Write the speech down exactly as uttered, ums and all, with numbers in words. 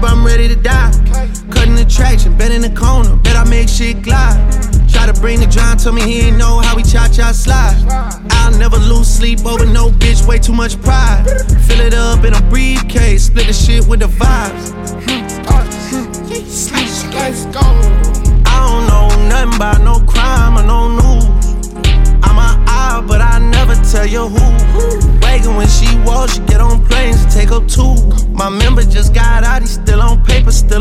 I'm ready to die. Cutting the traction, bet in the corner, bet I make shit glide. Try to bring the John, told me he ain't know how we cha-cha slide. I'll never lose sleep over no bitch, way too much pride. Fill it up in a briefcase, split the shit with the vibes. Let's go. I don't know nothing about no crime or no news. I'm an eye, but I never tell you who. Wagon when she walks, she get on planes and take up two. My member just got out, he still on paper, still